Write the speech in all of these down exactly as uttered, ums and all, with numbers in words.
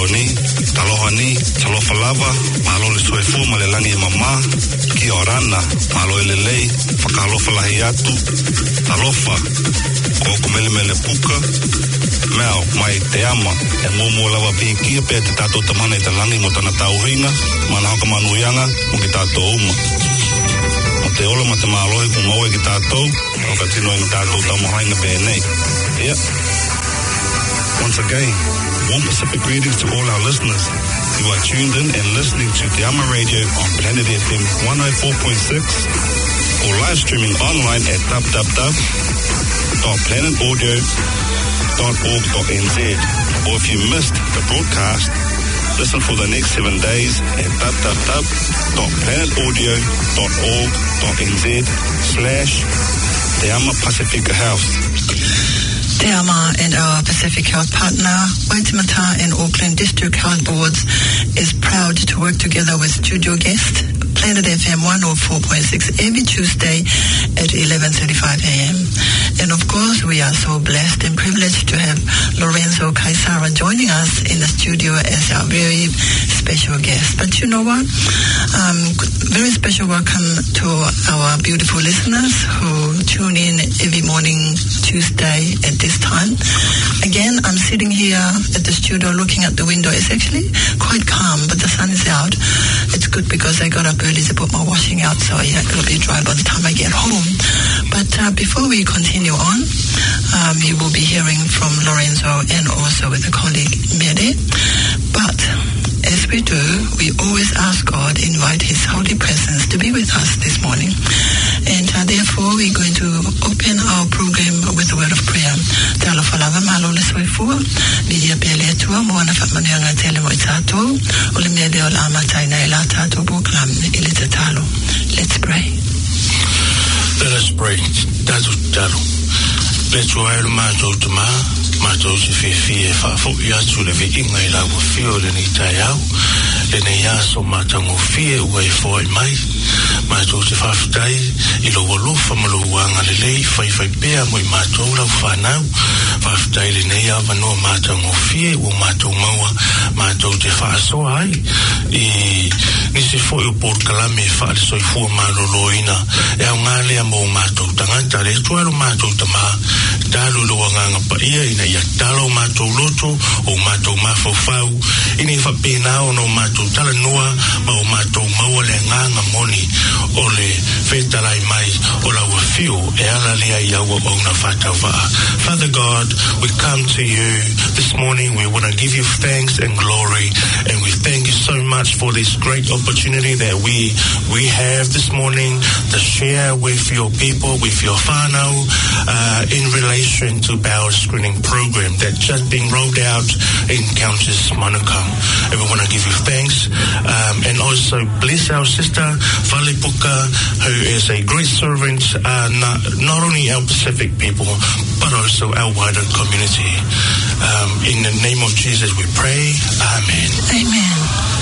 ni, taloha ni, talofa lava, mahalo le soefu ma le langi mama, ki orana, mahalo ele lei, whakalofa lahi atu, talofa, koko mele mele puka, mea mai te ama, e ngomo lava pinkia pe te tātou tamana i te langi mo tana tauhinga, mana haka manuianga, mo ki tātou uma. Mo te ola ma te maalohi ku maue ki tātou, o ka tino i tātou tamohainga pēnei. Yeah. Once again, warm Pacific greetings to all our listeners. You are tuned in and listening to Te Ama Radio on Planet F M one oh four point six or live streaming online at w w w dot planet audio dot org dot n z. Or if you missed the broadcast, listen for the next seven days at w w w dot planet audio dot org dot n z slash Te Ama Pacifica House. Te Ama and our Pacific Health partner, Waitemata and Auckland District Health Boards, is proud to work together with studio guest Planet F M one oh four point six every Tuesday at eleven thirty-five a m And of course, we are so blessed and privileged to have Lorenzo Kaisara joining us in the studio as our very special guest. But you know what? Um, very special welcome to our beautiful listeners who tune in every morning Tuesday at this time. Again, I'm sitting here at the studio looking at the window. It's actually quite calm, but the sun is out. It's good because I got up early to put my washing out, so yeah, it'll be dry by the time I get home. But uh, before we continue on, um, you will be hearing from Lorenzo and also with a colleague, Mere. But as we do, we always ask God, invite His holy presence to be with us this morning. And uh, therefore, we're going to open our program with a word of prayer. Te alofalava malo le soifua, bidia pele atua, moana whakmaneanga tele mo i tātou, o le mea leo la amatai na i la tātou buklam i le te talo. Let's pray. Let us pray. Tātou talo. Let's wai le mātou te mā, mātou se whiwhi e whafo i atu le vi inga i lau whio le ni tai au, le nei aso mātango whie ua i fo ai mai, mātou se whawhitai i lo walofa ma lo wanga le lei, whai whai pēa mo i mātou lau whanau, whawhitai le nei a manoa mātango whie ua mātou maua, mātou te whaasoa ai, i nisi fo i o Port Kalame e whaare soi fua mālolo ina, e au ngā lea mo mātou tangata, le tuaro mātou ta mā, talo lo nganga pa ia ina ia talo mātou loto o mātou mawhawhau ina i whapena o no mātou tala noa ma o mātou maua le nganga moni o le whetalai mai o la wafio e ala lea i aua o na whatawaa. Father God, we come to you this morning. We want to give you thanks and glory, and we thank you so much for this great opportunity that we we have this morning to share with your people, with your whānau, uh, in relation to our screening program that just been rolled out in Countess Manukau. And we want to give you thanks um, and also bless our sister Fale Puka, who is a great servant, uh, not, not only our Pacific people but also our wider community. Um, in the name of Jesus we pray. Amen. Amen.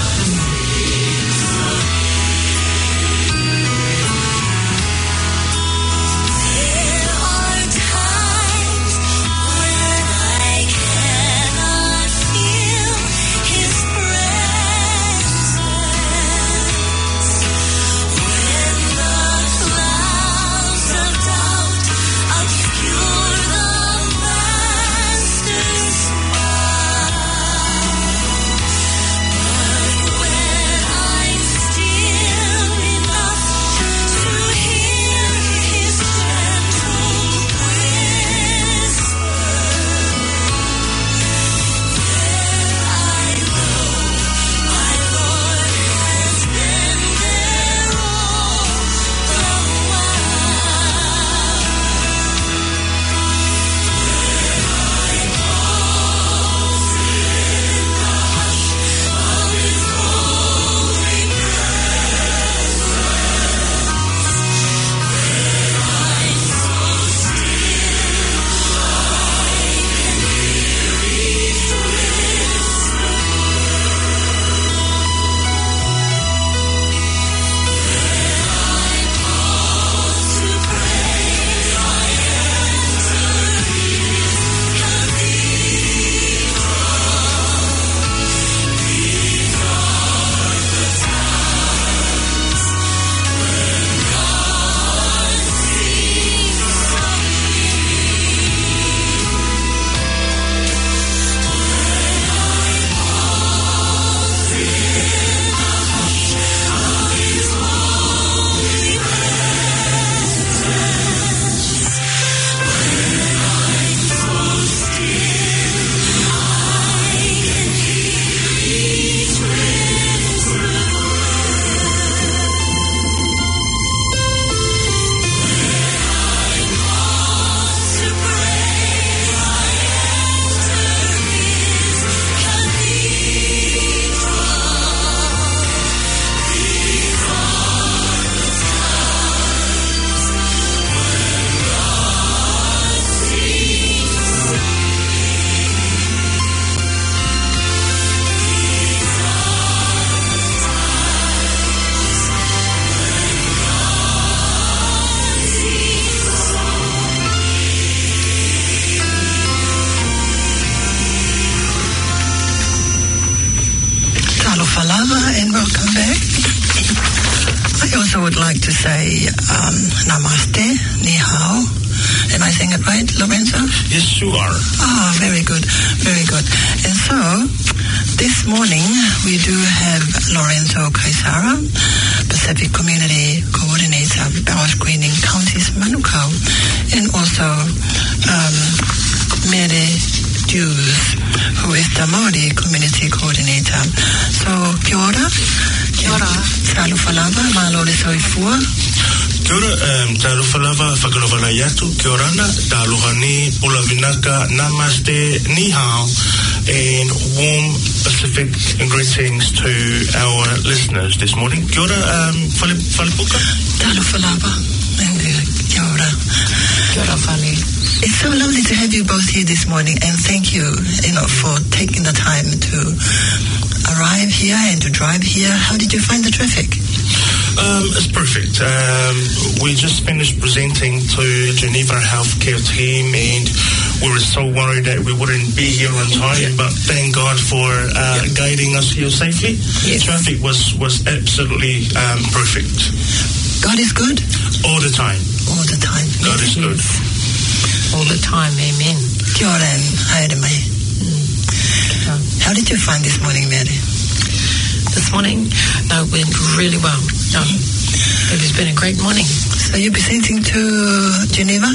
say um, namaste, ni hao. Am I saying it right, Lorenzo? Yes, you are. Ah, very good, very good. And so, this morning we do have Lorenzo Kaisara, Pacific Community Coordinator, Bowel Screening, Counties Manukau, and also um, Mere Dews, who is the Maori Community Coordinator. So, kia ora. Kia ora. Salu falava, malo le soifua. Kia ora, um, tālu whalava, whakarowhana yatu, kia orana, tāluha ni, pula vinaka, namaste, ni hao, and warm Pacific greetings to our listeners this morning. Kia ora, um, whalipuka? Tālu falava, and uh, kia ora. Kia ora, whale. It's so lovely to have you both here this morning, and thank you, you know, for taking the time to arrive here and to drive here. How did you find the traffic? Um, it's perfect. Um, we just finished presenting to Geneva Healthcare team, and we were so worried that we wouldn't be here on time, yeah. but thank God for uh, yeah. guiding us here safely. Yes. Traffic was, was absolutely um, perfect. God is good? All the time. All the time. God yes. is good. All the time, amen. Kia ora and haere mai. Mm. How did you find this morning, Mary? This morning, no, it went really well. No, it has been a great morning. So you're presenting to Geneva?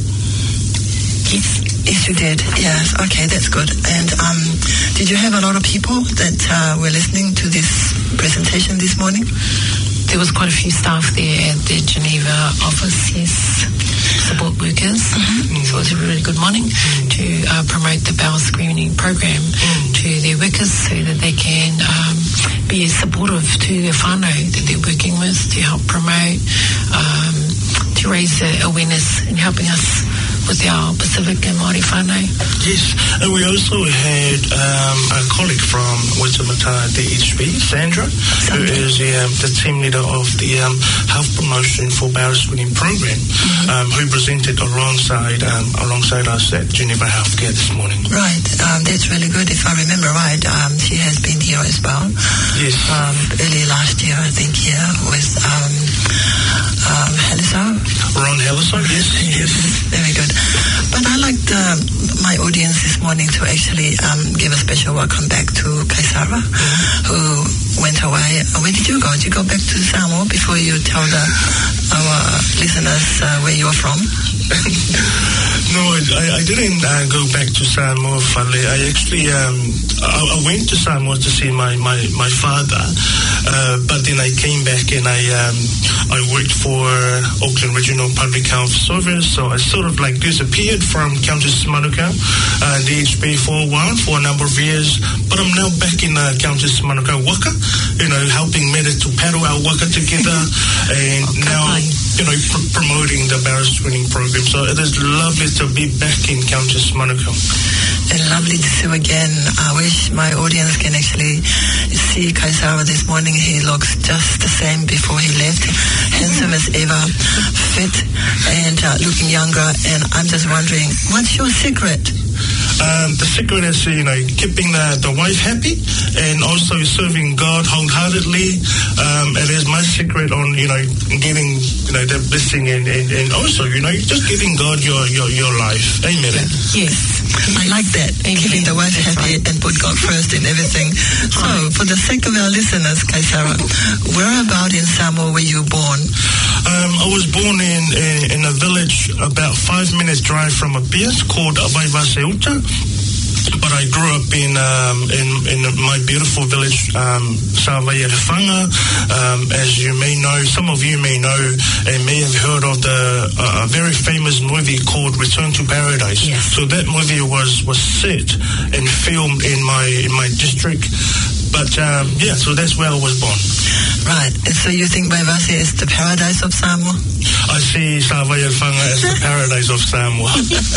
Yes. Yes, you did. Yes. Okay, that's good. And um, did you have a lot of people that uh, were listening to this presentation this morning? There was quite a few staff there at the Geneva office, yes, support workers. Mm-hmm. So it was a really good morning mm-hmm. to uh, promote the bowel screening program mm-hmm. to their workers so that they can um, be supportive to their whānau that they're working with to help promote, um, to raise the awareness in helping us with our Pacific and Māori whānau. Yes, and we also had um, a colleague from Waitemata D H B, Sandra, Sandra, who is um, the team leader of the um, Health Promotion for Bowel Screening Program, mm-hmm. um, who presented alongside um, alongside us at Geneva Healthcare this morning. Right, um, that's really good. If I remember right, um, she has been here as well. Yes. Um, early last year, I think, here with um, um, Heliso. Ron Heliso, yes, yes. Very good. But I liked uh, my audience this morning to actually um, give a special welcome back to Kaisara, mm-hmm. who went away. Where did you go? Did you go back to Samoa before you tell the, our listeners uh, where you're from? No, I, I didn't uh, go back to Samoa, Fale. I actually um, I, I went to Samoa to see my, my, my father, uh, but then I came back and I um, I worked for Auckland Regional Public Health Service, so I sort of like disappeared from Countess Manukau, uh, D H B for a while, for a number of years, but I'm now back in uh, Countess Manukau Waka, you know, helping Meta to paddle our waka together, and okay. now, you know, pr- promoting the bowel screening program. So it is lovely to be back in Countess Manukau. And lovely to see you again. I wish my audience can actually see Kaisara this morning. He looks just the same before he left. Handsome as ever, fit and uh, looking younger. And I'm just wondering, what's your secret? Um, the secret is, you know, keeping the, the wife happy and also serving God wholeheartedly. Um, it is my secret on, you know, getting, you know, the blessing and, and, and also, you know, just giving God your, your, your life. Amen. Yes. I like that. Amen. Keeping the wife happy right. and put God first in everything. So, for the sake of our listeners, Kaisara, where about in Samoa were you born? Um, I was born in, in in a village about five minutes drive from Apias called Avaivaseuta. But I grew up in um, in, in my beautiful village, um, Sawaiarewhanga. Um, as you may know, some of you may know and may have heard of the uh, a very famous movie called Return to Paradise. Yes. So that movie was, was set and filmed in my in my district. But um, yeah, so that's where I was born. Right. And so you think Vaivase is the paradise of Samoa? I see Sawaiarewhanga as the paradise of Samoa.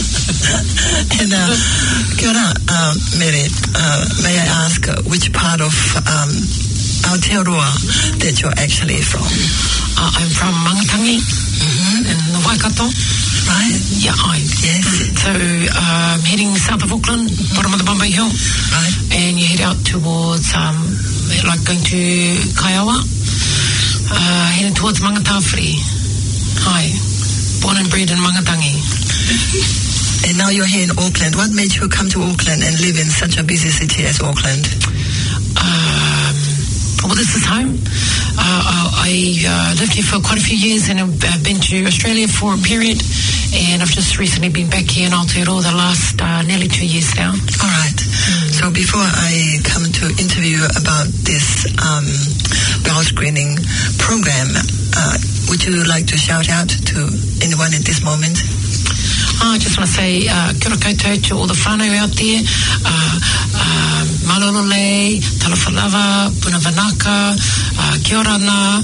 And uh, kia ora, uh, Mary, uh, may I ask uh, which part of um, Aotearoa that you're actually from? Uh, I'm from Mangatangi mm-hmm. in the Waikato. Right. Yeah, I. Yes. So um, heading south of Auckland, mm-hmm. bottom of the Bombay Hill. Right. And you head out towards, um, like going to Kaiawa. uh, heading towards Mangatawhiri. Hi, born and bred in Mangatangi. And now you're here in Auckland. What made you come to Auckland and live in such a busy city as Auckland? Um, well, this is home. Uh, I uh, lived here for quite a few years, and I've been to Australia for a period, and I've just recently been back here in Aotearoa the last uh, nearly two years now. All right. Mm. So before I come to interview about this um, bowel screening program, uh, would you like to shout out to anyone at this moment? I just want to say uh, kia ora koutou to all the whānau out there. Uh, uh, Malolole, Talawhalawa, Puna Vanaka, uh, kia ora na,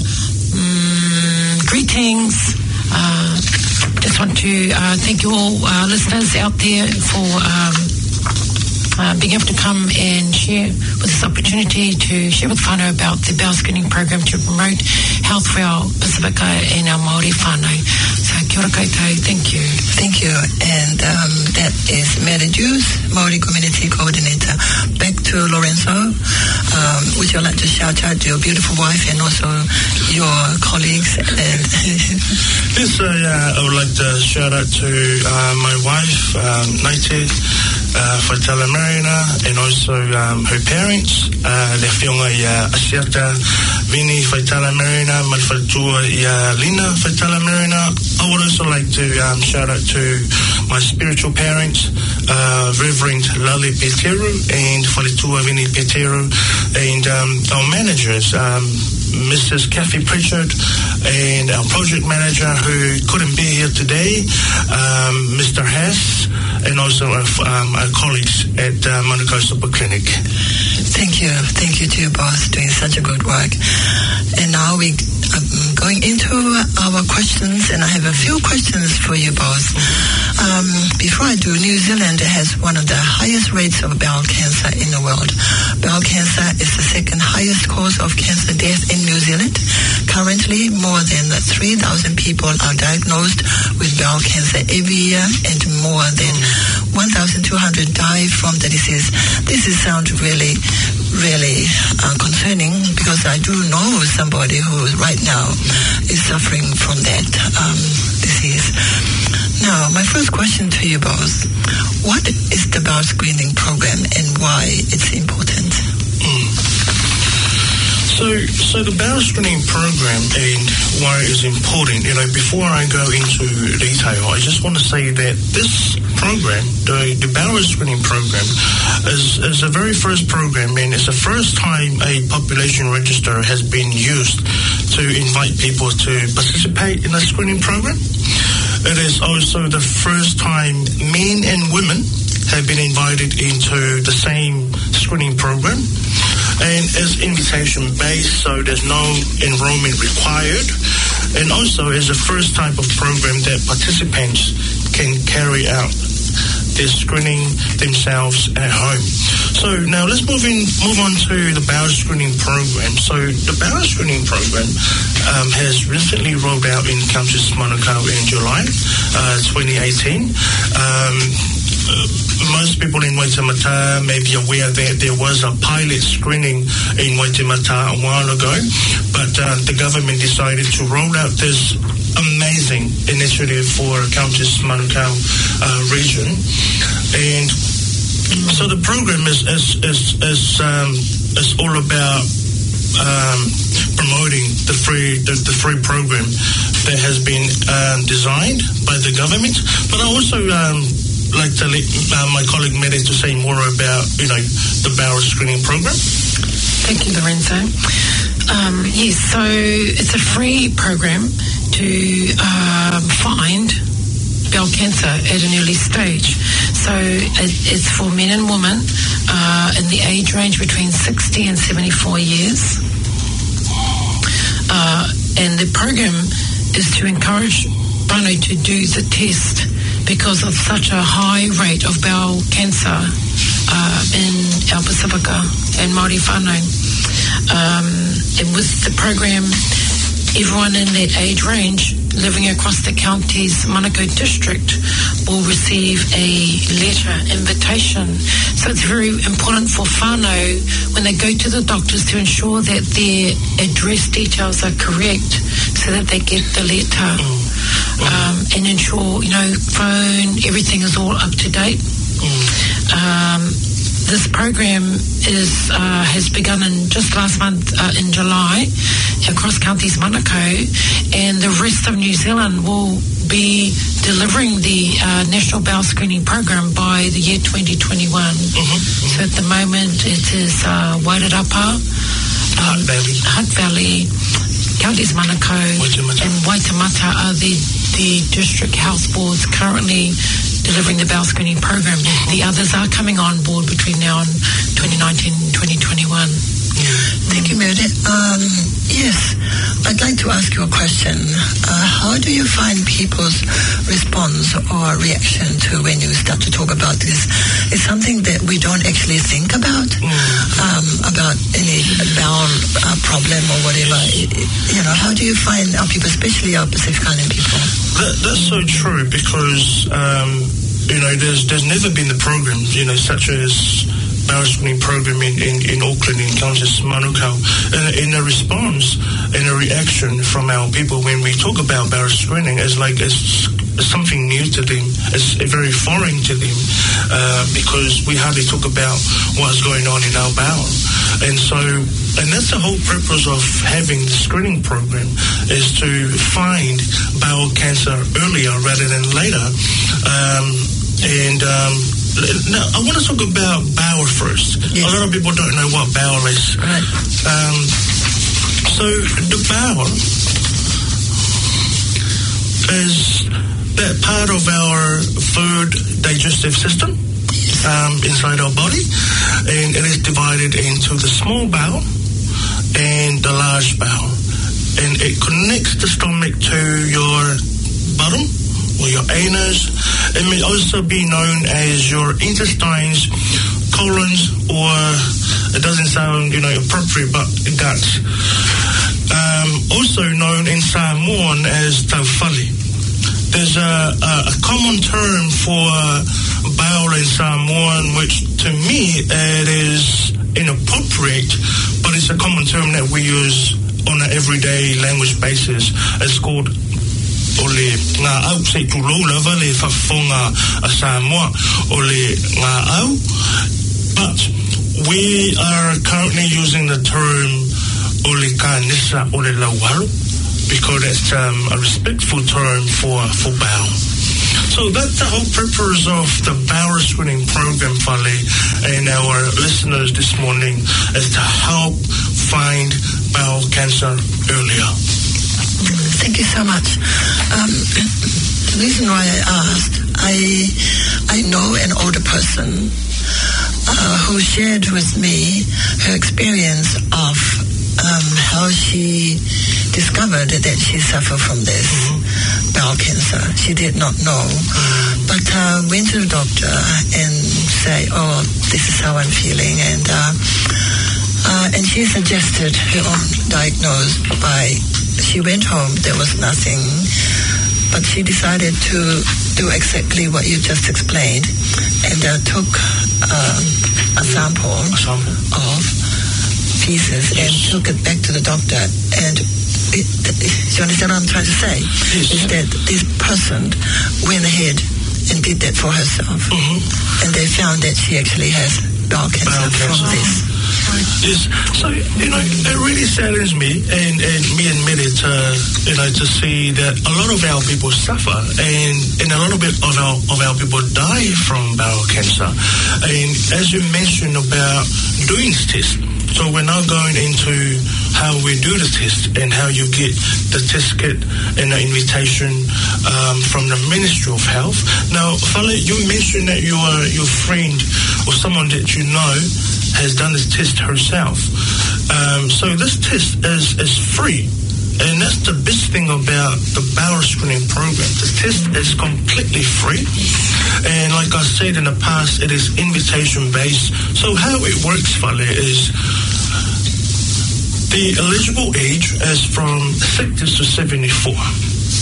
um, greetings. Uh, just want to uh, thank you all uh, listeners out there for um, uh, being able to come and share with this opportunity to share with whānau about the bowel screening program to promote health for our Pacifica and our Māori whānau. So kia ora koutou, thank you. Thank you. And um, that is Mary Juice, Māori Community Coordinator. Back to Lorenzo. Um, would you like to shout out to your beautiful wife and also your colleagues? And yes, uh, yeah, I would like to shout out to uh, my wife, um, Naite, uh, Faitala Marina, and also um, her parents, uh, Le Fionga ia Asiata, Vini Faitala Marina, Malfatua ia Lina Faitala Marina. I would also like to um, shout out to my spiritual parents, uh, Reverend Lali Peteru and Falitua Vini Peteru, and um, our managers, um, Missus Kathy Pritchard, and our project manager who couldn't be here today, um, Mister Hess, and also our, um, our colleagues at uh, Manukau Super Clinic. Thank you. Thank you to you both, doing such a good work. And now we are going into our questions, and I have a few questions for you both. Um, before I do, New Zealand has one of the highest rates of bowel cancer in the world. Bowel cancer is the second highest cause of cancer death in New Zealand. Currently, more than three thousand people are diagnosed with bowel cancer every year, and more than one thousand two hundred die from the disease. This is sound really, really uh, concerning, because I do know somebody who right now is suffering from that um, disease. Now, my first question to you both: what is the bowel screening program and why it's important? Mm. So, so the bowel screening program and why it is important, you know, before I go into detail, I just want to say that this program, the, the bowel screening program, is, is the very first program, and it's the first time a population register has been used to invite people to participate in a screening program. It is also the first time men and women have been invited into the same screening program. And it's invitation-based, so there's no enrollment required. And also, it's the first type of program that participants can carry out their screening themselves at home. So now let's move in, move on to the bowel screening program. So the bowel screening program um, has recently rolled out in Countess Manukau in July uh, twenty eighteen. Um, Uh, most people in Waitemata may be aware that there was a pilot screening in Waitemata a while ago, but uh, the government decided to roll out this amazing initiative for Countess Manukau uh, region. And so the program is is is, is, um, is all about um, promoting the free the, the free program that has been um, designed by the government, but I also um, like to let uh, my colleague Mary to say more about, you know, the bowel screening program. Thank you, Lorenzo. Um, yes, so it's a free program to um, find bowel cancer at an early stage. So it, it's for men and women uh, in the age range between sixty and seventy-four years. Uh, and the program is to encourage whānau to do the test because of such a high rate of bowel cancer uh, in our Pacifica and Māori whānau. Um, and with the program, everyone in that age range living across the county's Manukau district will receive a letter invitation. So it's very important for whānau when they go to the doctors to ensure that their address details are correct so that they get the letter. Um, and ensure, you know, phone, everything is all up to date. Um, this program is uh, has begun in just last month uh, in July across counties Manukau, and the rest of New Zealand will be delivering the uh, National Bowel Screening Program by the year twenty twenty-one. Mm-hmm. So at the moment it is uh, Wairarapa, um, Hutt Valley, Hutt Valley, counties Manukau Waitemata. and Waitemata are the, the district health boards currently delivering the bowel screening program. Mm-hmm. The others are coming on board between now and twenty nineteen and twenty twenty-one. Thank you, Meredith. Um, yes, I'd like to ask you a question. Uh, how do you find people's response or reaction to when you start to talk about this? It's something that we don't actually think about, mm. um, about any bowel uh, problem or whatever. You know, how do you find our people, especially our Pacific Island people? That, that's so true because, um, you know, there's there's never been the programs, you know, such as bowel screening program in, in, in Auckland, in Counties Manukau, and in a response, in a reaction from our people when we talk about bowel screening, it's like it's, it's something new to them, it's very foreign to them, uh, because we hardly talk about what's going on in our bowel. And so, and that's the whole purpose of having the screening program, is to find bowel cancer earlier rather than later. Um, and um, now, I want to talk about bowel first. Yes. A lot of people don't know what bowel is. Right. Um, so the bowel is that part of our food digestive system um, inside our body, and it is divided into the small bowel and the large bowel, and it connects the stomach to your bottom or your anus. It may also be known as your intestines, colons, or it doesn't sound, you know, appropriate, but guts. Um, also known in Samoan as tauwhale. There's a, a, a common term for bowel in Samoan, which to me it is inappropriate, but it's a common term that we use on an everyday language basis. It's called o le ngā au se tūlou lava le whawhonga a Samoa o le ngā au, but we are currently using the term o le kānisa o le lauaro because it's um, a respectful term for, for bowel. So that's the whole purpose of the bowel screening program, Fale, and our listeners this morning, is to help find bowel cancer earlier. Thank you so much. Um, the reason why I asked, I I know an older person uh, who shared with me her experience of um, how she discovered that she suffered from this mm-hmm. bowel cancer. She did not know, mm-hmm. but uh, went to the doctor and say, "Oh, this is how I'm feeling," and uh, uh, and she suggested her own diagnosis by. She went home, there was nothing, but she decided to do exactly what you just explained, and uh, took um, a sample, a sample of feces yes. and took it back to the doctor. And it, it, you understand what I'm trying to say? Yes. Is that this person went ahead and did that for herself, mm-hmm. and they found that she actually has bowel cancer, bowel cancer. from this. Yes, so you know it really saddens me and, and me and Meredith, uh, you know, to see that a lot of our people suffer and, and a little bit of our of our people die from bowel cancer. And as you mentioned about doing this test, so we're now going into how we do the test and how you get the test kit and the invitation um, from the Ministry of Health. Now, Fale, you mentioned that your your friend or someone that you know has done this test herself. Um, so this test is, is free. And that's the best thing about the bowel screening program. The test is completely free. And like I said in the past, it is invitation-based. So how it works, Fale, is the eligible age is from sixty to seventy-four.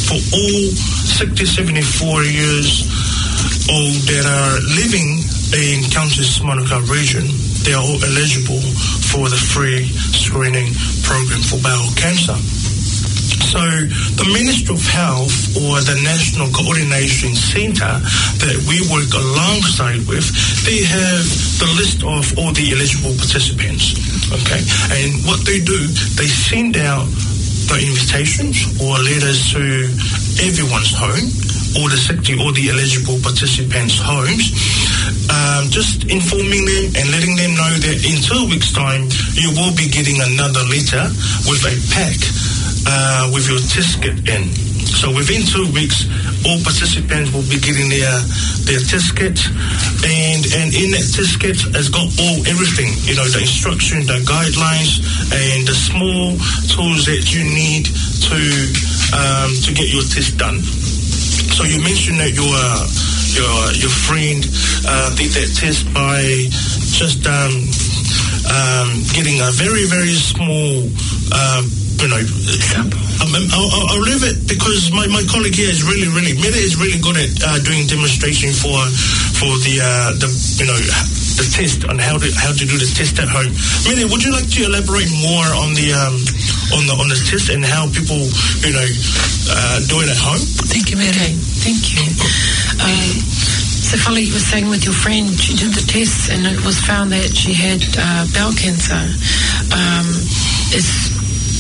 for all sixty, seventy-four years old that are living in Countess Manukau region, they are all eligible for the free screening program for bowel cancer. So the Ministry of Health, or the National Coordination Centre that we work alongside with, they have the list of all the eligible participants, okay? And what they do, they send out the invitations or letters to everyone's home, all the sixty, all the eligible participants' homes, um, just informing them and letting them know that in two weeks' time, you will be getting another letter with a pack uh, with your test kit in. So within two weeks, all participants will be getting their their test kit, and and in that test kit has got all everything, you know, the instruction, the guidelines, and the small tools that you need to um, to get your test done. So you mentioned that your your your friend uh, did that test by just um, um, getting a very very small, uh, you know, sample. Um, I'll, I'll, I'll leave it because my, my colleague here is really really Meta is really good at uh, doing demonstration for for the uh, the you know the test on how to how to do the test at home. Meta, would you like to elaborate more on the um, on the on the test and how people you know uh, do it at home? Thank you, Mary. Okay, thank you. Um, so, Fali, you were saying with your friend, she did the test and it was found that she had uh, bowel cancer. Um, is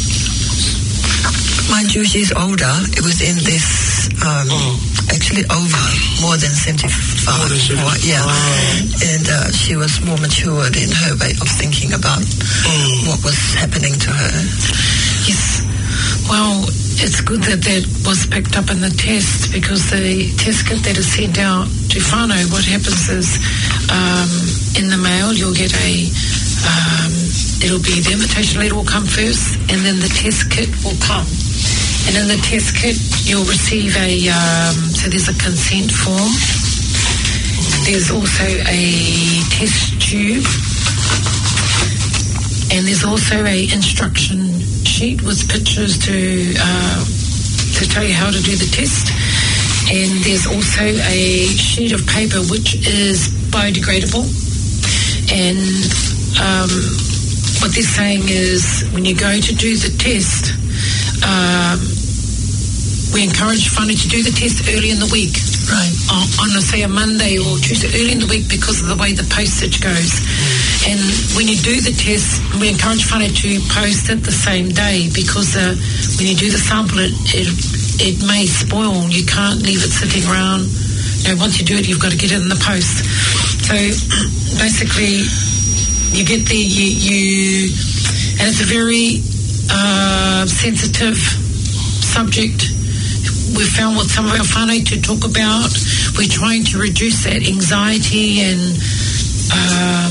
Mind you, she's older. It was in this, um, oh. actually over more than seventy-five. More than seventy-five. Yeah. Oh. And uh, she was more matured in her way of thinking about mm. what was happening to her. Yes. Well, it's good that that was picked up in the test, because the test kit that is sent out to whānau, what happens is um, in the mail you'll get a, um, it'll be the invitation letter will come first, and then the test kit will come. And in the test kit you'll receive a, um, so there's a consent form, there's also a test tube, and there's also a instruction sheet with pictures to uh, to tell you how to do the test, and there's also a sheet of paper which is biodegradable. And um, what they're saying is when you go to do the test, um, we encourage whānau to do the test early in the week. Right. On, on, say, a Monday or Tuesday, early in the week, because of the way the postage goes. Mm. And when you do the test, we encourage whānau to post it the same day, because uh, when you do the sample, it, it it may spoil. You can't leave it sitting around. You know, once you do it, you've got to get it in the post. So basically, you get there, you, you and it's a very uh, sensitive subject. We've found with some of our whānau to talk about, we're trying to reduce that anxiety and um,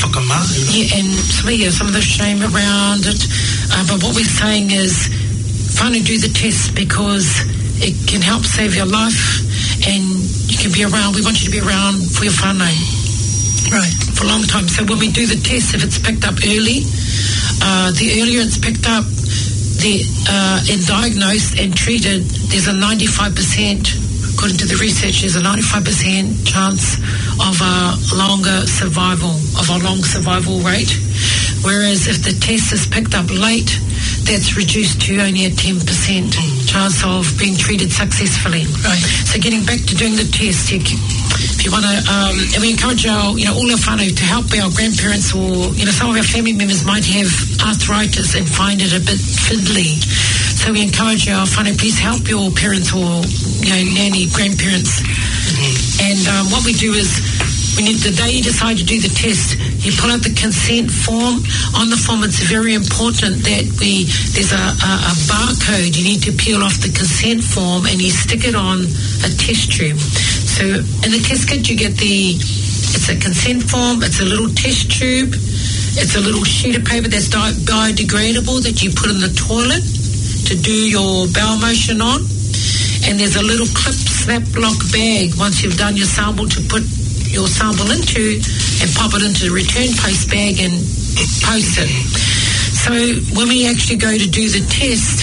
yeah, and some, yeah, some of the shame around it. Uh, but what we're saying is, whānau do the test because it can help save your life, and you can be around. We want you to be around for your whānau. Right. For a long time. So when we do the test, if it's picked up early, uh, the earlier it's picked up, the uh, and diagnosed and treated, there's a ninety-five percent, according to the research, there's a ninety-five percent chance of a longer survival, of a long survival rate. Whereas if the test is picked up late, that's reduced to only a ten percent chance of being treated successfully. Right. So getting back to doing the test, you can, if you want to, um, and we encourage our, you know, all our whānau to help our grandparents, or, you know, some of our family members might have arthritis and find it a bit fiddly. So we encourage our whānau, please help your parents or, you know, nanny, grandparents. Mm-hmm. And um, what we do is, when you, the day you decide to do the test, you pull out the consent form. On the form, it's very important that we there's a, a, a barcode. You need to peel off the consent form and you stick it on a test tube. So in the test kit, you get the, it's a consent form, it's a little test tube, it's a little sheet of paper that's di- biodegradable that you put in the toilet to do your bowel motion on. And there's a little clip snap lock bag once you've done your sample to put your sample into and pop it into the return post bag and post it. So when we actually go to do the test,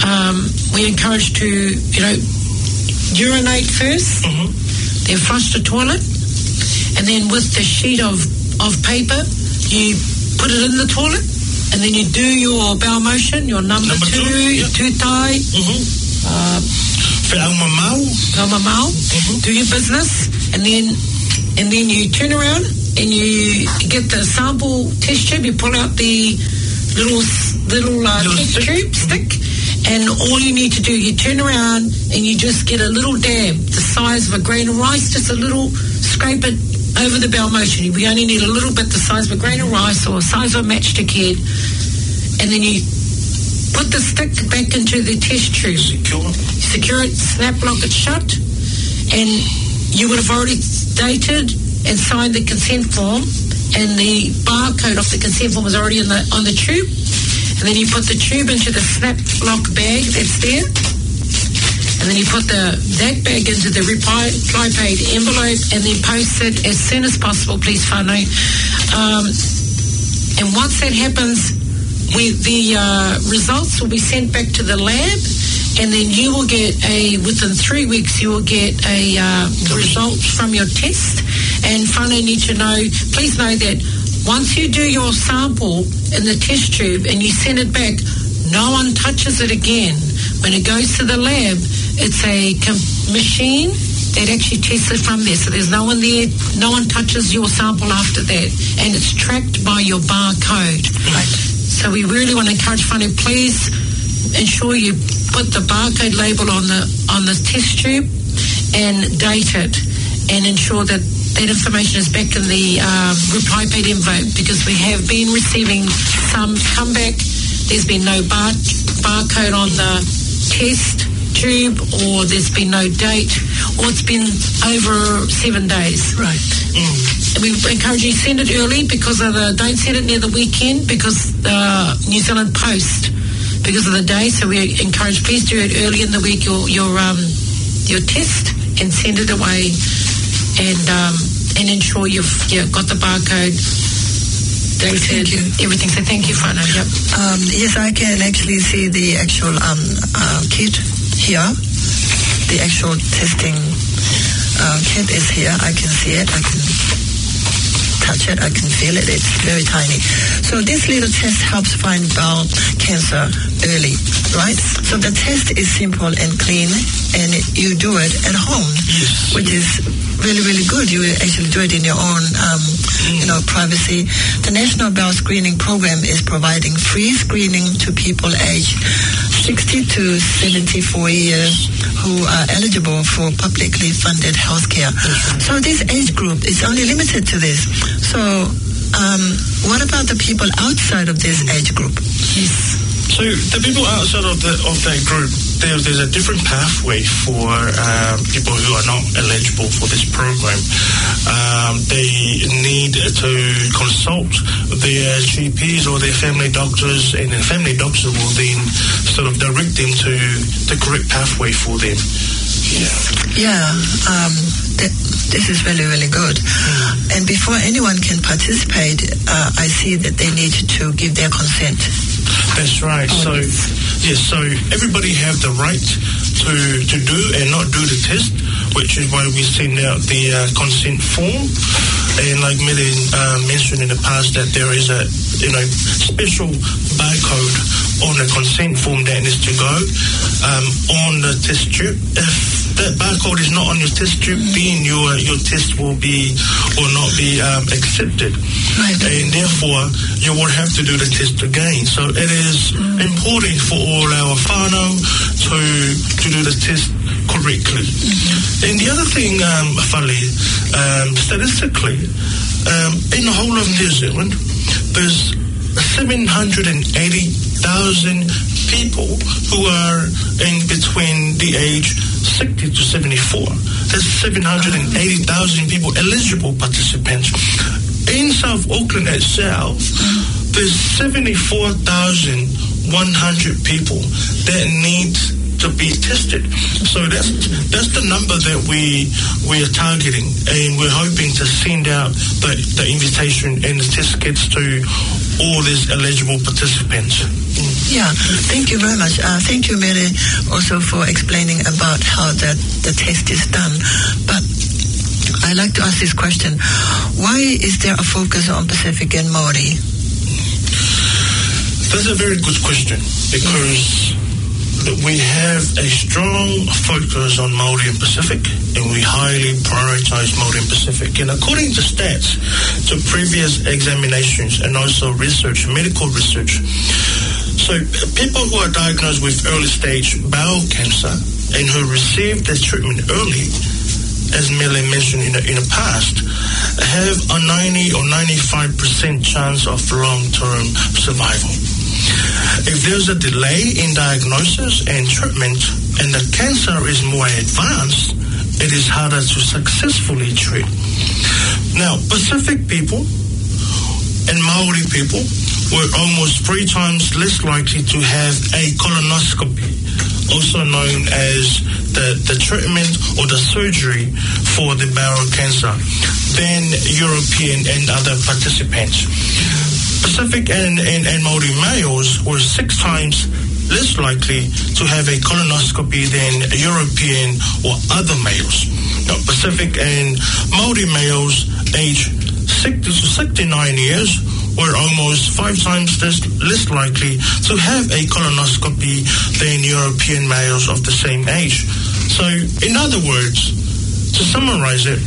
um, we encourage to, you know, urinate first, Mm-hmm. then flush the toilet, and then with the sheet of, of paper, you put it in the toilet, and then you do your bowel motion, your number, Number two, two, yeah. two thigh, Mm-hmm. uh, Fe'auma mau. Goma Mao, Mhm. do your business, and then and then you turn around and you get the sample test tube. You pull out the little s- little, uh, Little test stick. tube stick, and all you need to do, you turn around and you just get a little dab, the size of a grain of rice, just a little, scrape it over the bowel motion. We only need a little bit, the size of a grain of rice or the size of a matchstick head, and then you put the stick back into the test tube. Secure. Secure it, snap lock it shut, and you would have already dated and signed the consent form, and the barcode of the consent form was already in the, on the tube, and then you put the tube into the snap lock bag that's there, and then you put the that bag into the reply, reply paid envelope, and then post it as soon as possible, please, whānau. Um, and once that happens, we, the uh, results will be sent back to the lab, and then you will get a, within three weeks, you will get a uh, result from your test. And whānau need to know, please know that once you do your sample in the test tube and you send it back, no one touches it again. When it goes to the lab, it's a com- machine that actually tests it from there. So there's no one there, no one touches your sample after that. And it's tracked by your barcode. Right. So we really want to encourage whānau, please ensure you put the barcode label on the on the test tube and date it, and ensure that that information is back in the um, reply paid envelope, because we have been receiving some come back. There's been no bar barcode on the test tube, or there's been no date, or it's been over seven days. Right. Mm. We encourage you to send it early, because of the, don't send it near the weekend, because the New Zealand Post, because of the day. So we encourage, please do it early in the week, your your um your test, and send it away, and um and ensure you've yeah, got the barcode dated, everything. So thank you, whānau. Yep. Um, yes, I can actually see the actual um, uh, kit here. The actual testing uh, kit is here. I can see it. I can touch it. I can feel it. It's very tiny. So this little test helps find bowel cancer early, right? So the test is simple and clean, and it, you do it at home, Yes. which is really, really good. You actually do it in your own, um, you know, privacy. The National Bowel Screening Program is providing free screening to people aged sixty to seventy-four years who are eligible for publicly funded healthcare. So this age group is only limited to this. So um, what about the people outside of this age group? Yes. So the people outside of the of that group, there, there's a different pathway for um, people who are not eligible for this program. Um, they need to consult their G Ps or their family doctors, and the family doctors will then sort of direct them to the correct pathway for them. Yeah. Yeah, um, th- this is really, really good. Mm. And before anyone can participate, uh, I see that they need to give their consent. That's right. Oh, so, yes. yes, so everybody have the right to to do and not do the test, which is why we send out the uh, consent form. And like Millie uh, mentioned in the past, that there is a you know special barcode on the consent form that needs to go um, on the test tube. If that barcode is not on your test tube, then your your test will be or not be um, accepted. Right. And therefore you will have to do the test again. So it is mm. important for all our whānau to to do the test correctly. Mm-hmm. And the other thing, um, Whale, um, statistically, um, in the whole of New Zealand, there's seven hundred eighty thousand people who are in between the age sixty to seventy-four. There's seven hundred eighty thousand people eligible participants. In South Auckland itself, there's seventy-four thousand one hundred people that need to be tested. So that's that's the number that we we are targeting, and we're hoping to send out the, the invitation and the test kits to all these eligible participants. Mm. Yeah, thank you very much. Uh, thank you, Mary, also for explaining about how that the test is done. But I like to ask this question: why is there a focus on Pacific and Maori? That's a very good question, because we have a strong focus on Maori and Pacific, and we highly prioritize Maori and Pacific. And according to stats, to previous examinations and also research, medical research, so people who are diagnosed with early stage bowel cancer and who receive their treatment early, as Millie mentioned in the, in the past, have a ninety or ninety-five percent chance of long-term survival. If there's a delay in diagnosis and treatment and the cancer is more advanced, it is harder to successfully treat. Now, Pacific people and Maori people were almost three times less likely to have a colonoscopy, also known as the, the treatment or the surgery for the bowel cancer, than European and other participants. Pacific and, and, and Maori males were six times less likely to have a colonoscopy than European or other males. Now, Pacific and Maori males aged sixty to sixty-nine years were almost five times less, less likely to have a colonoscopy than European males of the same age. So, in other words, to summarize it,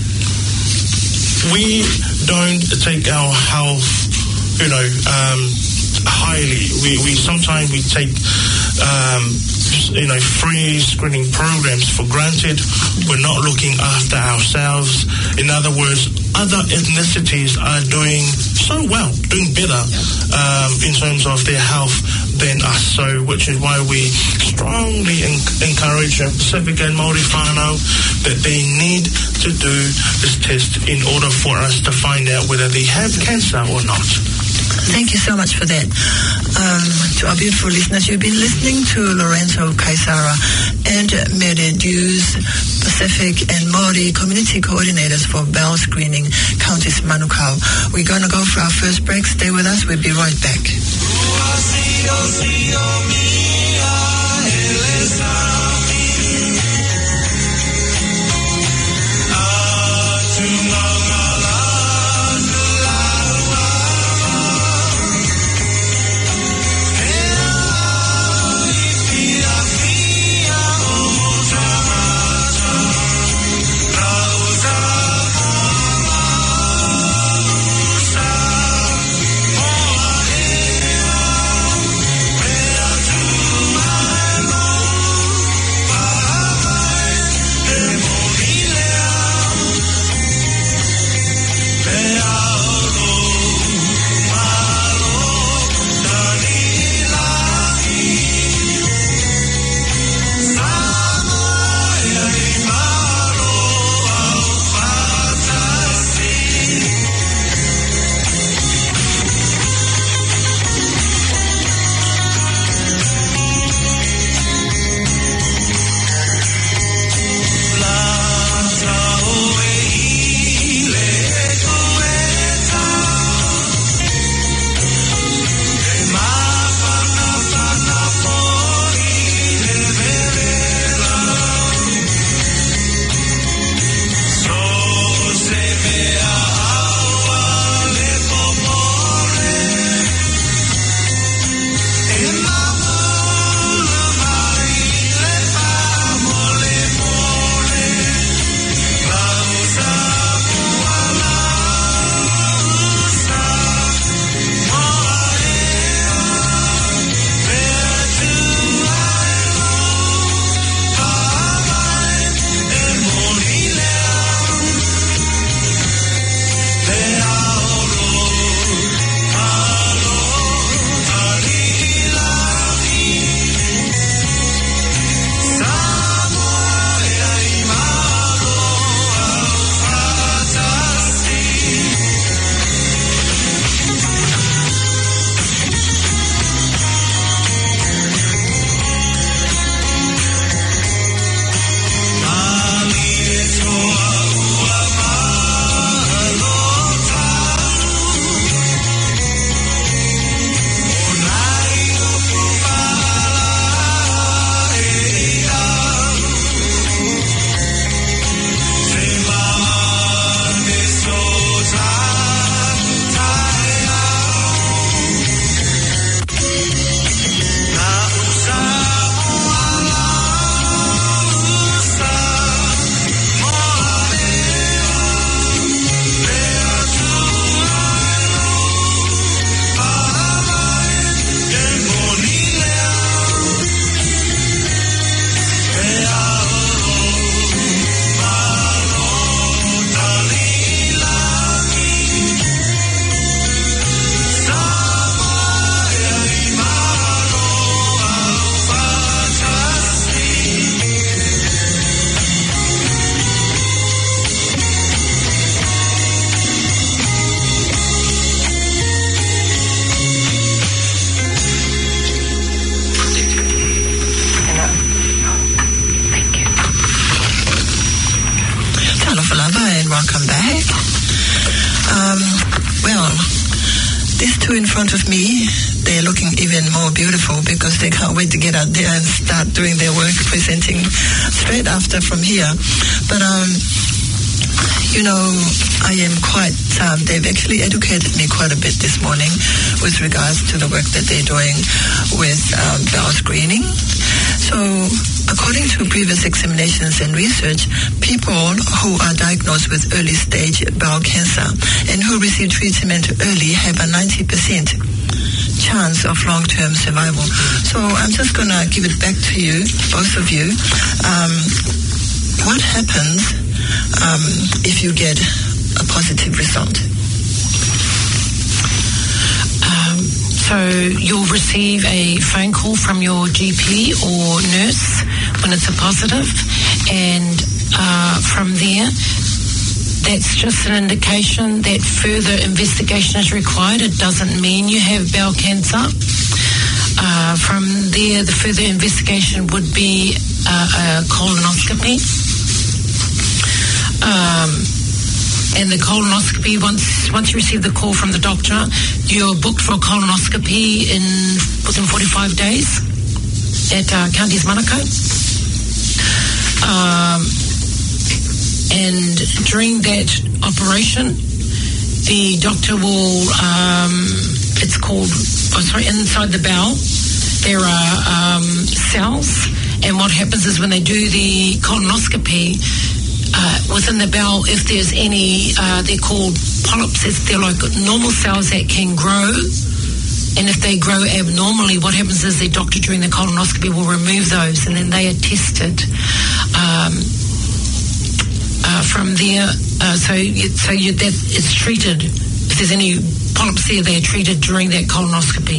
we don't take our health, you know, um, highly. We, we sometimes we take, um, you know, free screening programs for granted. We're not looking after ourselves. In other words, other ethnicities are doing so well, doing better um, in terms of their health than us. So, which is why we strongly en- encourage uh, Pacific and Maori whānau that they need to do this test in order for us to find out whether they have cancer or not. Thank you so much for that. Um, to our beautiful listeners, you've been listening to Lorenzo Kaisara and Mary Dews, Pacific and Maori community coordinators for bowel screening, Countess Manukau. We're going to go for our first break. Stay with us. We'll be right back. To of me, they're looking even more beautiful because they can't wait to get out there and start doing their work, presenting straight after from here. But, um, you know, I am quite, um, they've actually educated me quite a bit this morning with regards to the work that they're doing with um, bowel screening. So, according to previous examinations and research, people who are diagnosed with early stage bowel cancer and who receive treatment early have a ninety percent chance of long-term survival. So I'm just going to give it back to you, both of you. Um, what happens um, if you get a positive result? Um, so you'll receive a phone call from your G P or nurse when it's a positive, and uh, from there, that's just an indication that further investigation is required. It doesn't mean you have bowel cancer. Uh, from there, the further investigation would be uh, a colonoscopy. Um, and the colonoscopy, once once you receive the call from the doctor, you're booked for a colonoscopy in within forty-five days at uh, Counties Manukau. Um, and during that operation, the doctor will, um, it's called, oh sorry, inside the bowel, there are um, cells, and what happens is when they do the colonoscopy, uh, within the bowel, if there's any, uh, they're called polyps, it's, they're like normal cells that can grow, and if they grow abnormally, what happens is the doctor during the colonoscopy will remove those, and then they are tested. Um, Uh, from there, uh, so you, so you, that is treated. If there's any polyps there, they are treated during that colonoscopy.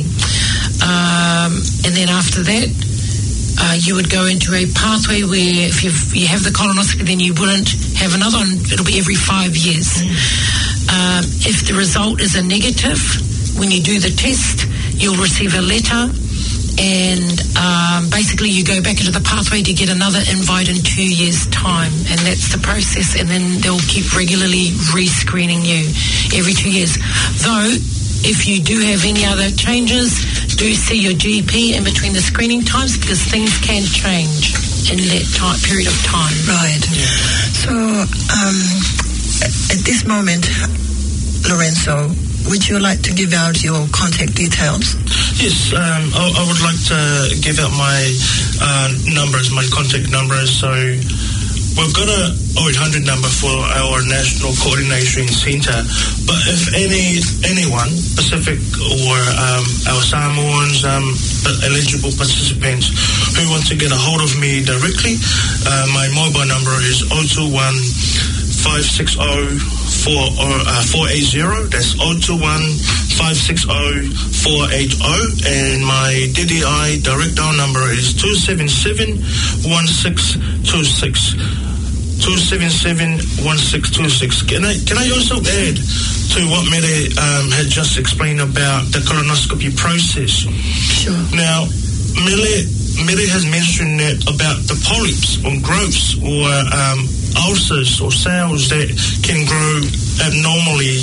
Um, and then after that, uh, you would go into a pathway where if you've, you have the colonoscopy, then you wouldn't have another one. It'll be every five years. Mm. Um, if the result is a negative, when you do the test, you'll receive a letter. And um, basically you go back into the pathway to get another invite in two years' time, and that's the process. And then they'll keep regularly re-screening you every two years. Though, if you do have any other changes, do see your G P in between the screening times, because things can change in that time, period of time. Right. Yeah. So, um, at this moment, Lorenzo, would you like to give out your contact details? Yes, um, I, I would like to give out my uh, numbers, my contact numbers. So we've got a oh eight hundred number for our National Coordination Centre, but if any anyone, Pacific or um, our Samoans, um, eligible participants who want to get a hold of me directly, uh, my mobile number is oh two one, five six oh, four eight zero. That's oh two one, five six oh, four eight oh, and my D D I direct dial number is two seven seven, one six two six. two seven seven, one six two six. Can I can I also add to what Mere um, had just explained about the colonoscopy process? Sure. Now, Mere Mere has mentioned that about the polyps or growths or um, ulcers or cells that can grow abnormally.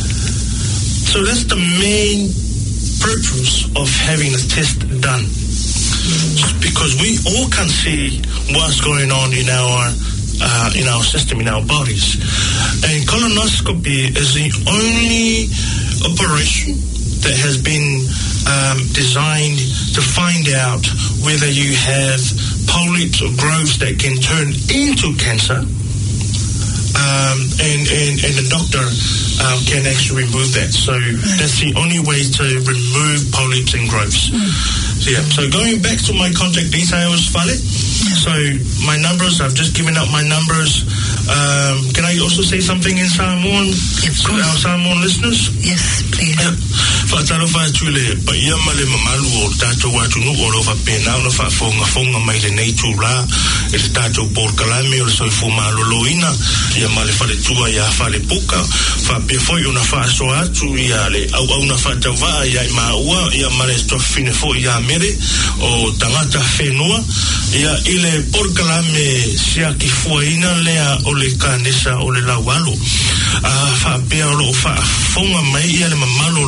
So that's the main purpose of having a test done. Mm. Because we all can see what's going on in our uh, in our system, in our bodies. And colonoscopy is the only operation that has been um, designed to find out whether you have polyps or growths that can turn into cancer. Um, and, and, and the doctor um, can actually remove that. So right. That's the only way to remove polyps and growths. Mm. So, yeah. So going back to my contact details, Fale. Yeah. So my numbers, I've just given out my numbers. Um, can I also say something in Samoan to our Samoan listeners? Yes, please. Yeah. Whaataro whaatule, pa ia male mamalu o tātou atunu o rowa pēnā o na whaafonga fonga mai le nei tūrā e le tātou porkalame o le soifo maloloina ia male whare tua ia whare puka whapea foi o na whaaso atu ia le au au na whaatawaa ia i maua ia male stofine fo ia mere o tangata whenua ia i le porkalame sia ki fuaina lea o le kanesa o le lawalo a whapea o lo whaafonga mai ia le mamalo o le tātou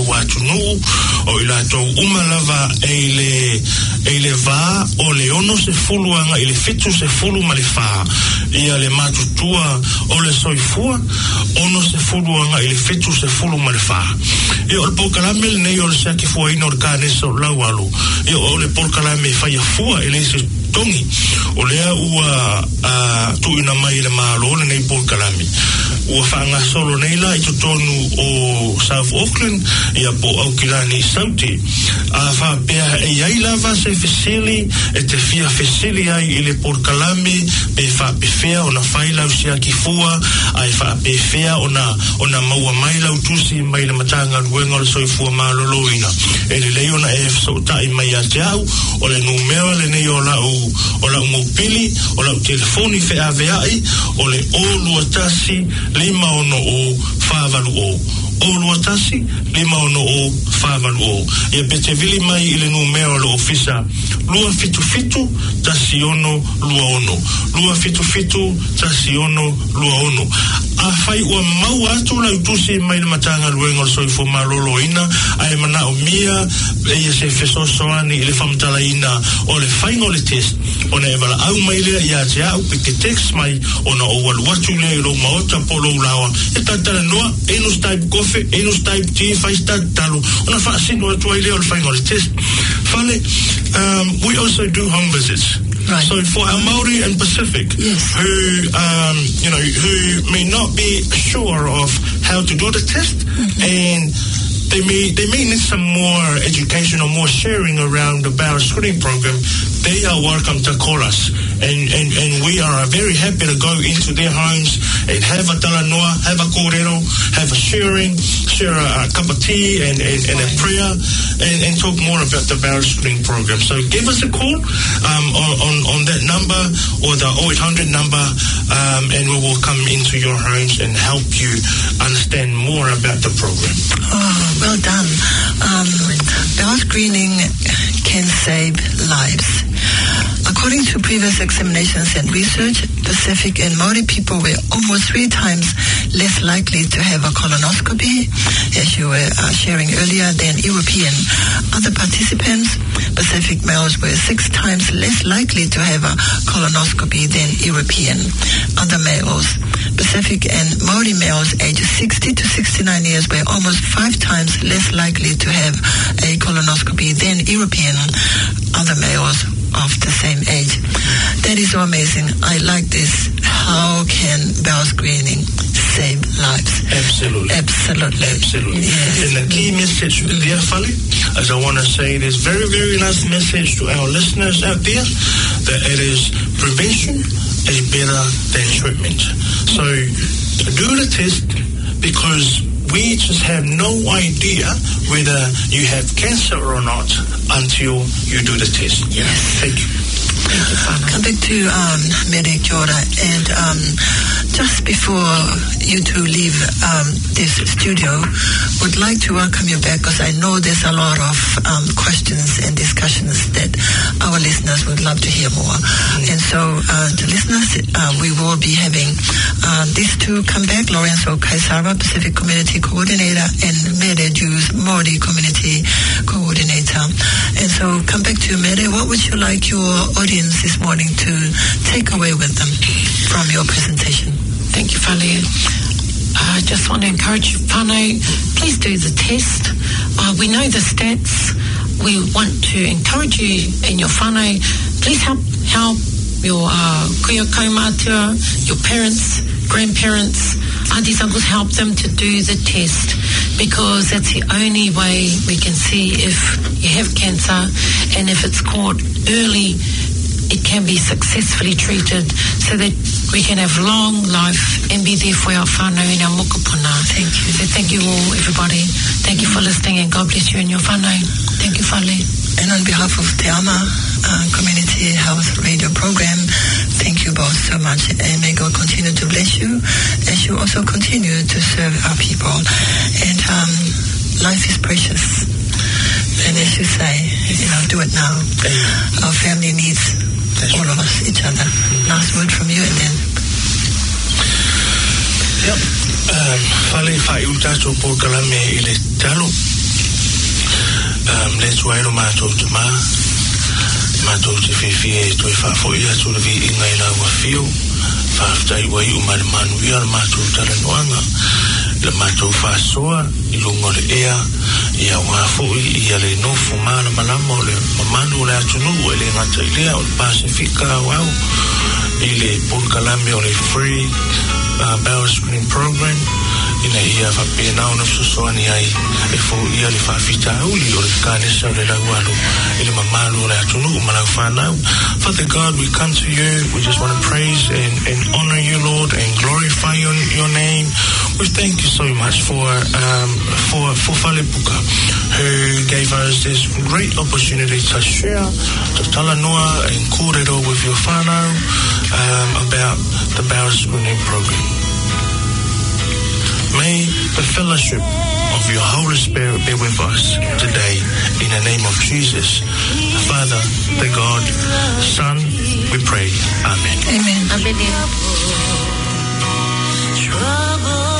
watu nuu o ila tau umalava eile eile va o le ono se fulu anga ile fitu se fulu malifa ia le matutua o le soifua ono se fulu anga ile fitu se fulu malifa ia o le polkalame le nei o le saki fua ina o le kānesa o lau alu ia o le polkalame fai a fua ele se tongi o lea ua uh, tu ina mai le malo le nei polkalame ua whaanga solo nei la i to tonu o South Auckland ia po Aukilani Sauti a wha pia e iai lava se fesili e te fia fesili ai i le polkalame pe wha pe fea o na whailau sia ki fua ai wha pe fea o na o na maua mai lau tusi mai le matanga ruenga le soifua malolo ina e le leo na e so tai mai a jau o le numero le nei o la u o la mobili o la telefoni fe aveai o le olu atasi lima ono o whavalu o olu atasi lima ono o whavalu o ia pete vili mai i le numero le ofisa lua fitu fitu tasi ono lua ono lua fitu fitu tasi ono lua ono a whai ua mau atu la utusi mai le matanga luenga le soifo malolo ina ai mana o mia e ia se fesosoani i le whamtala ina o le whainga o le test o na evala au mai lea ia te au pe te text mai o na o walu watu lea i lo maota po lo ulawa e tatala noa enus type kofe enus type tea whai stat talo o na wha sino atu ai lea o le whainga o le test whale um, we also do home visits. Right. So for our Maori and Pacific, yes. who um, you know who may not be sure of how to do the test, mm-hmm. and they may they may need some more education or more sharing around the Bauer screening program, they are welcome to call us, and, and, and we are very happy to go into their homes and have a talanoa, have a kōrero, have a sharing, share a, a cup of tea and, and, and a prayer, and, and talk more about the Bauer screening program. So give us a call um, on, on, on that number or the oh eight hundred number, um, and we will come into your homes and help you understand more about the program. Oh, well done. Um, Bauer screening can save lives. According to previous examinations and research, Pacific and Maori people were almost three times less likely to have a colonoscopy, as you were uh, sharing earlier, than European. Other participants, Pacific males, were six times less likely to have a colonoscopy than European. Other males, Pacific and Maori males aged sixty to sixty-nine years were almost five times less likely to have a colonoscopy than European. Other males of the same age. That is so amazing. I like this. How can Bauer screening save lives? Absolutely. Absolutely. Absolutely. Yes. And the key message there, Fali, as I want to say this very, very nice message to our listeners out there, that it is prevention is better than treatment. So do the test, because we just have no idea whether you have cancer or not until you do the test. Yes. Thank you. Thank you, Father. Come back to um, Mary Kiora, and um, just before you two leave um, this studio, would like to welcome you back, because I know there's a lot of um, questions and discussions that our listeners would love to hear more. Mm-hmm. And so, uh, the listeners, uh, we will be having uh, these two come back, Lorenzo Kaisara, Pacific Community Coordinator, and Mere Jews, Maori Community Coordinator. And so, come back to Mere. What would you like your audience this morning to take away with them from your presentation? Thank you, Fali. I just want to encourage you, whānau, please do the test. Uh, we know the stats. We want to encourage you in your whānau. Please help help your uh, kuia kaumātua, your parents, grandparents, aunties, uncles, help them to do the test, because that's the only way we can see if you have cancer, and if it's caught early, it can be successfully treated, so that we can have long life and be there for our whānau in our mokopuna. Thank you. So thank you all, everybody. Thank you for listening, and God bless you and your whānau. Thank you, Fale. And on behalf of Te Ama uh, Community Health Radio Program, thank you both so much, and may God continue to bless you as you also continue to serve our people. And um, life is precious. And as you say, you know, do it now. Our family needs all of us, each other. Last word from you, and then. Yep. Fale whai utato po kalame i le talo. Le tuairo mātou te mā, mātou te whiwhie toi whafo ia tu le vi inga i lau a whio, whaftai wai umare manu ia le mātou tara noanga, le mātou whasoa i lungo le ea, ia wafo i ia le nofu mana malama o le mamanu le atunu e le ngata i lea o le Pasifika wau, i le Pulkalame o le Free uh, Barrel Screening Program, ina ia whapena o na fsosoani ai e fo ia le whawhita auli o le kānesa o le laualu i le mamalu o le atunu o malau whanau. Father God, we come to you, we just want to praise and, and honor you, Lord, and glorify your, your name. We thank you so much for um, for for Falepuka, who gave us this great opportunity to share, to talanoa and kōrero with your whanau um, about the Barrel Screening Program. May the fellowship of your Holy Spirit be with us today in the name of Jesus, the Father, the God, Son, we pray. Amen. Amen. Amen.